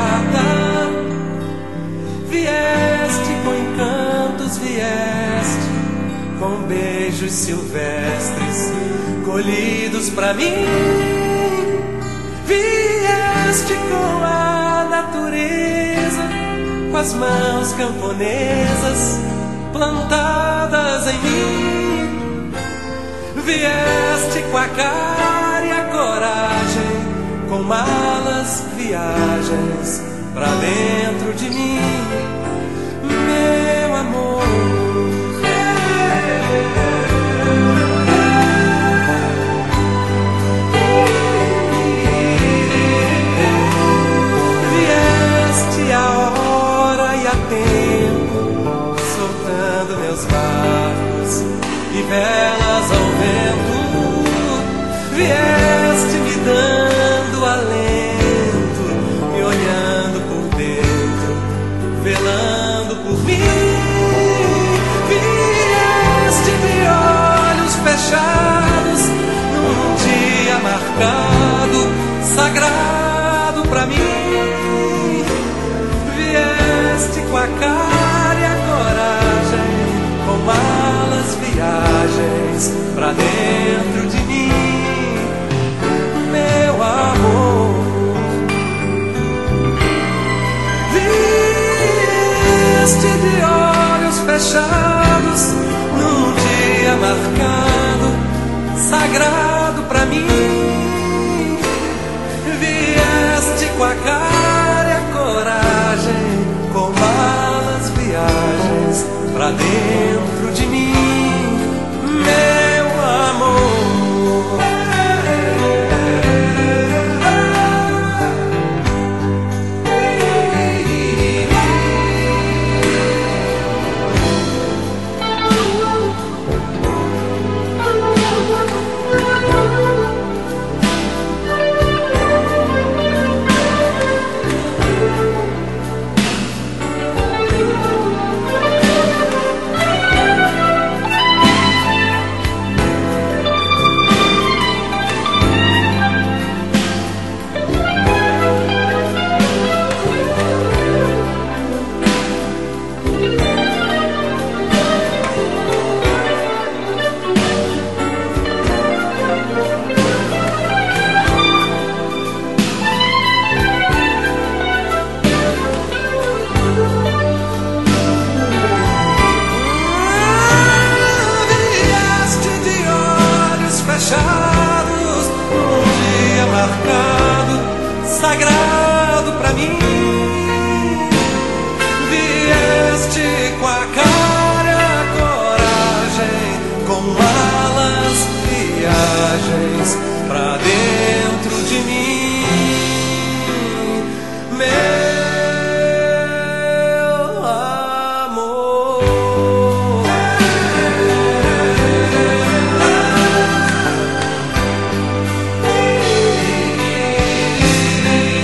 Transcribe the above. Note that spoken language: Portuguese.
Vieste com encantos, vieste com beijos silvestres colhidos pra mim. Vieste com a natureza, com as mãos camponesas plantadas em mim. Vieste com a cara e a coragem, com malas, viagens pra dentro de mim, meu amor. Vieste a hora e a tempo, soltando meus barcos e velas ao vento. Vieste me dando alento, me olhando por dentro, velando por mim. Vieste de olhos fechados, num dia marcado, sagrado pra mim. Vieste com a cara e a coragem, com malas, viagens pra dentro de mim, meu amor. Vieste de olhos fechados, num dia marcado, sagrado pra mim.